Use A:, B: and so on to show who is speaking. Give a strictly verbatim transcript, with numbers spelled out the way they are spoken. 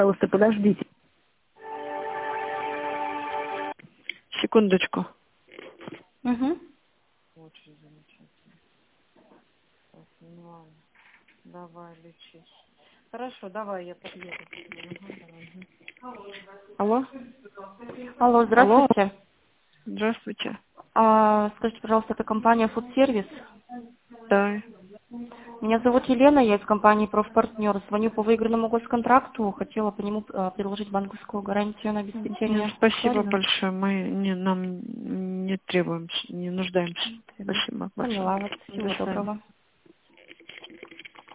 A: Пожалуйста, подождите. Секундочку.
B: Угу.
A: Очень замечательно. Так, ну ладно. Давай, лечись. Хорошо, давай, я подъеду. Ага, давай. Алло?
B: Алло,
A: Алло?
B: здравствуйте.
A: Здравствуйте.
B: А, скажите, пожалуйста, это компания Food Service?
A: Да.
B: Меня зовут Елена, я из компании Профпартнер. Звоню по выигранному госконтракту. Хотела по нему а, предложить банковскую гарантию на
A: Нет,
B: обеспечение.
A: спасибо
B: Актуально?
A: большое. Мы не, нам не требуемся, не нуждаемся.
B: Требует.
A: Спасибо большое.
B: Поняла вас.
A: До
B: Всего
A: свидания.
B: доброго.